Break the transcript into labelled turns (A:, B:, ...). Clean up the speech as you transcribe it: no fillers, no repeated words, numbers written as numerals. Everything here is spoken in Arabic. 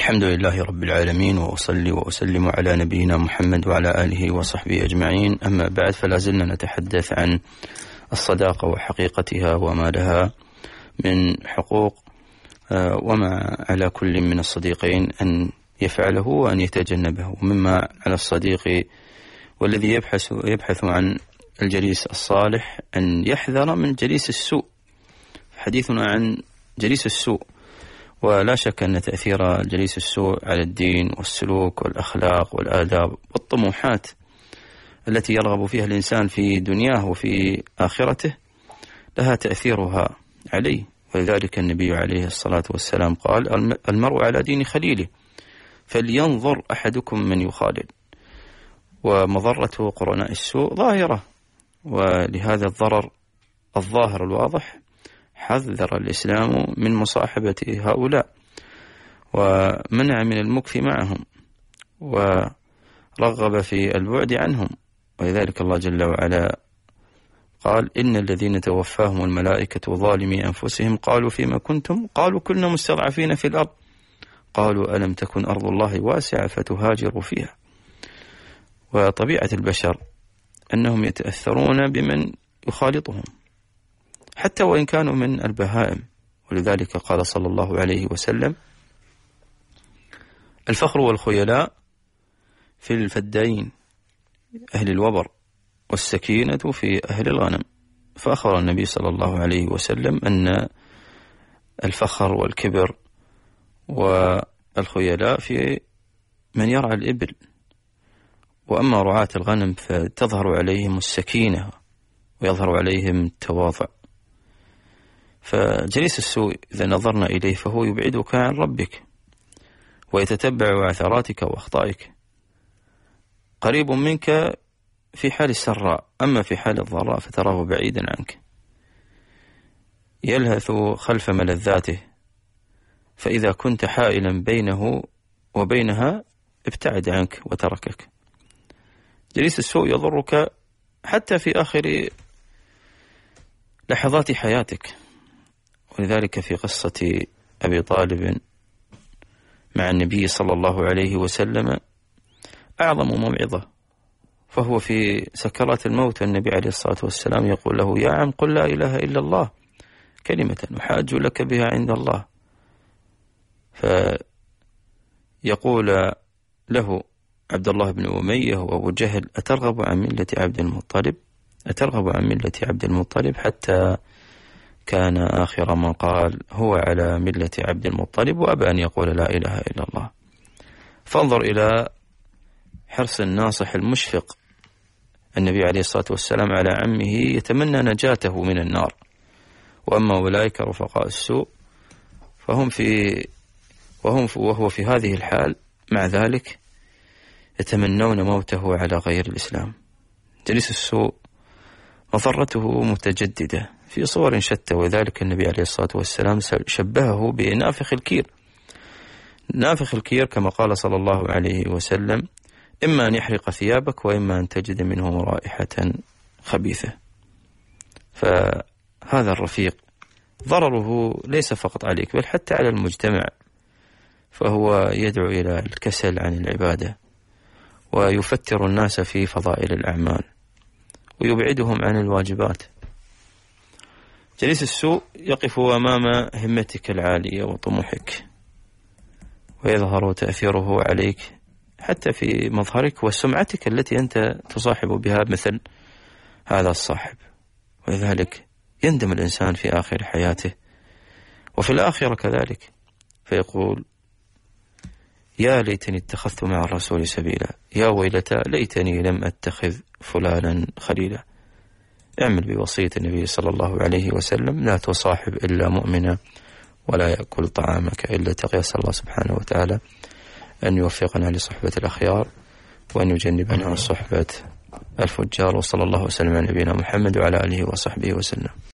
A: الحمد لله رب العالمين، وأصلي وأسلم على نبينا محمد وعلى آله وصحبه أجمعين. أما بعد، فلا زلنا نتحدث عن الصداقة وحقيقتها وما لها من حقوق، وما على كل من الصديقين أن يفعله وأن يتجنبه. مما على الصديق والذي يبحث عن الجليس الصالح أن يحذر من جليس السوء. حديثنا عن جليس السوء، ولا شك أن تأثير جليس السوء على الدين والسلوك والأخلاق والآداب والطموحات التي يرغب فيها الإنسان في دنياه وفي آخرته لها تأثيرها عليه. ولذلك النبي عليه الصلاة والسلام قال: المرء على دين خليله فلينظر أحدكم من يخالل. ومضرة قرناء السوء ظاهرة، ولهذا الضرر الظاهر الواضح حذر الإسلام من مصاحبة هؤلاء ومنع من المكث معهم ورغب في البعد عنهم. ولذلك الله جل وعلا قال: إن الذين توفاهم الملائكة ظالمي أنفسهم قالوا فيما كنتم؟ قالوا كنا مستضعفين في الأرض قالوا ألم تكن أرض الله واسعة فتهاجروا فيها. وطبيعة البشر أنهم يتأثرون بمن يخالطهم حتى وإن كانوا من البهائم. ولذلك قال صلى الله عليه وسلم: الفخر والخيلاء في الفدائين أهل الوبر، والسكينة في أهل الغنم. فأخبر النبي صلى الله عليه وسلم أن الفخر والكبر والخيلاء في من يرعى الإبل، وأما رعاة الغنم فتظهر عليهم السكينة ويظهر عليهم التواضع. فجليس السوء إذا نظرنا إليه فهو يبعدك عن ربك ويتتبع عثراتك وأخطائك. قريب منك في حال السراء، أما في حال الضراء فتراه بعيدا عنك. يلهث خلف ملذاته، فإذا كنت حائلا بينه وبينها ابتعد عنك وتركك. جليس السوء يضرك حتى في آخر لحظات حياتك. ولذلك في قصة أبي طالب مع النبي صلى الله عليه وسلم أعظم موعظة، فهو في سكرات الموت النبي عليه الصلاة والسلام يقول له: يا عم قل لا إله إلا الله كلمة أحاج لك بها عند الله. فيقول له عبد الله بن أمية وأبو جهل: أترغب عن ملة عبد المطلب؟ أترغب عن ملة عبد المطلب؟ حتى كان آخر من قال: هو على ملة عبد المطلب، وأبى أن يقول لا إله إلا الله. فانظر إلى حرص الناصح المشفق النبي عليه الصلاة والسلام على عمه يتمنى نجاته من النار. وأما أولئك رفقاء السوء وهو في هذه الحال مع ذلك يتمنون موته على غير الإسلام. جليس السوء مضرته متجددة في صور شتى، وذلك النبي عليه الصلاة والسلام شبهه بنافخ الكير. نافخ الكير كما قال صلى الله عليه وسلم: إما أن يحرق ثيابك وإما أن تجد منه رائحة خبيثة. فهذا الرفيق ضرره ليس فقط عليك بل حتى على المجتمع، فهو يدعو إلى الكسل عن العبادة ويفتر الناس في فضائل الأعمال ويبعدهم عن الواجبات. جليس السوء يقف أمام همتك العالية وطموحك، ويظهر تأثيره عليك حتى في مظهرك وسمعتك التي أنت تصاحب بها مثل هذا الصاحب. ولذلك يندم الإنسان في آخر حياته وفي الآخرة كذلك، فيقول: يا ليتني اتخذت مع الرسول سبيلا، يا ويلتى ليتني لم أتخذ فلانا خليلا. اعمل بوصية النبي صلى الله عليه وسلم: لا تصاحب إلا مؤمنا ولا يأكل طعامك إلا تقي. أسأل الله سبحانه وتعالى أن يوفقنا لصحبة الأخيار وأن يجنبنا عن صحبة الفجار. وصلى الله وسلم على نبينا محمد وعلى آله وصحبه وسلم.